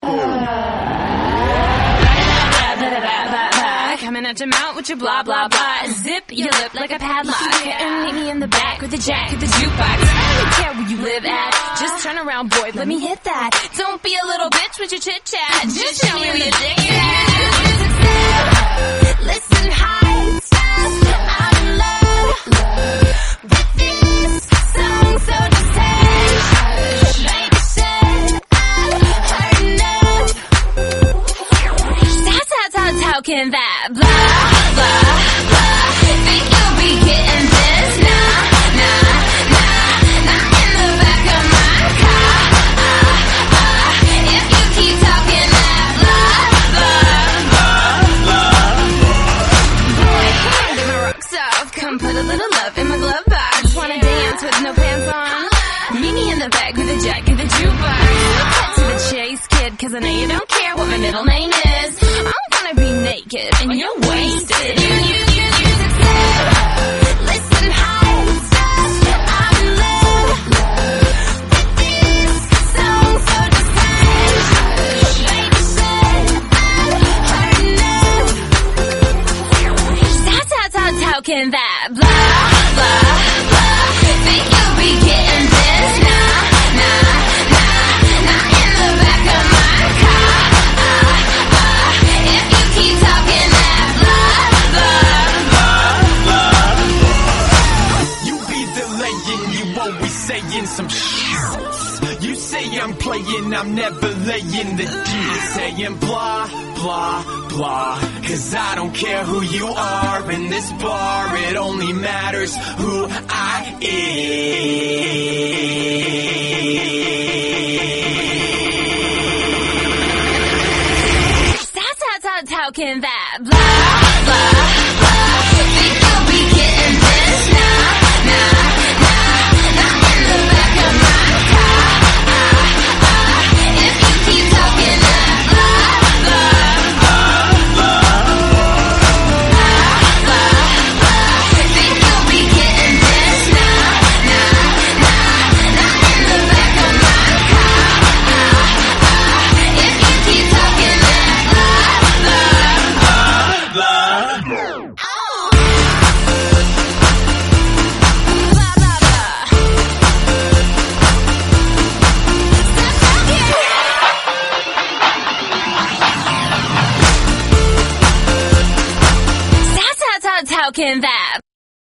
Coming at your mouth with your blah blah blah. Zip your lip like a padlock. And meet me in the back with the jack of the jukebox. I don't care where you live at. Just turn around, boy, let me hit that. Don't be a little bitch with your chit chat. Just show me where your dick is at. Listen, high step, I'm in love with this song, so just hush. Baby said I've heard enough. How can that blah, blah, blah? Think you'll be getting this? Nah, nah, nah, not in the back of my car. If you keep talking that blah, blah, blah, boy, get my rocks off. Come put a little love in my glove box. Wanna dance with no pants on? Meet me in the back with a jack of the jukebox. Cut to the chase, kid, cause I know you don't care what my middle name is. I'm gonna be naked and you're wasted. Listen, high step, I'm in love with this song, so just hush. Baby said I've heard enough. How can that blah, blah, blah? Think you'll be getting this? Nah, nah, nah, not in the back of my car. If you keep talking that blah, blah, blah. You be delaying, you always saying some shit. You say I'm playing, I'm never laying the deal. Saying blah, blah, blah. Cause I don't care who you are in this bar. It only matters who I am. How can that blah, blah, blah? Think you'll be getting this? Nah, nah, nah, not in the back of my car. If you keep talking that blah, blah, blah, blah, blah, think you'll be getting this? Nah, nah, nah, not in the back of my car. If you keep talking that blah, how can that